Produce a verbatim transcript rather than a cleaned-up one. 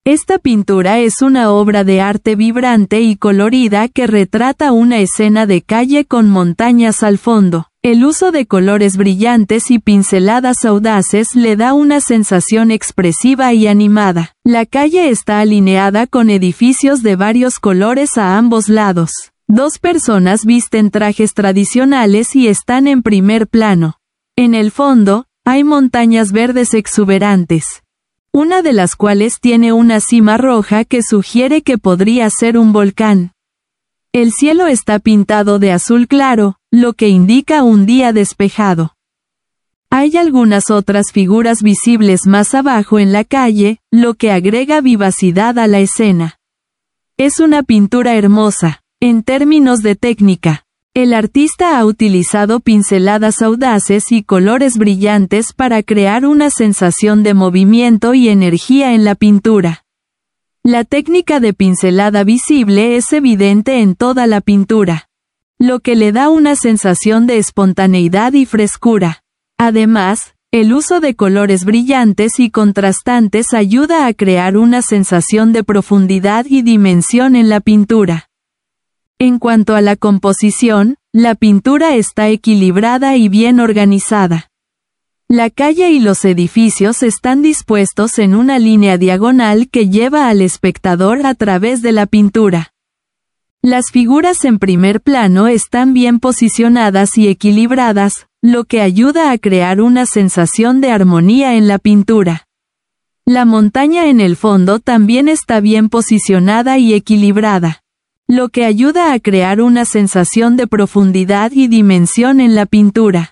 Esta pintura es una obra de arte vibrante y colorida que retrata una escena de calle con montañas al fondo. El uso de colores brillantes y pinceladas audaces le da una sensación expresiva y animada. La calle está alineada con edificios de varios colores a ambos lados. Dos personas visten trajes tradicionales y están en primer plano. En el fondo, hay montañas verdes exuberantes, una de las cuales tiene una cima roja que sugiere que podría ser un volcán. El cielo está pintado de azul claro, lo que indica un día despejado. Hay algunas otras figuras visibles más abajo en la calle, lo que agrega vivacidad a la escena. Es una pintura hermosa. En términos de técnica, el artista ha utilizado pinceladas audaces y colores brillantes para crear una sensación de movimiento y energía en la pintura. La técnica de pincelada visible es evidente en toda la pintura, lo que le da una sensación de espontaneidad y frescura. Además, el uso de colores brillantes y contrastantes ayuda a crear una sensación de profundidad y dimensión en la pintura. En cuanto a la composición, la pintura está equilibrada y bien organizada. La calle y los edificios están dispuestos en una línea diagonal que lleva al espectador a través de la pintura. Las figuras en primer plano están bien posicionadas y equilibradas, lo que ayuda a crear una sensación de armonía en la pintura. La montaña en el fondo también está bien posicionada y equilibrada, lo que ayuda a crear una sensación de profundidad y dimensión en la pintura.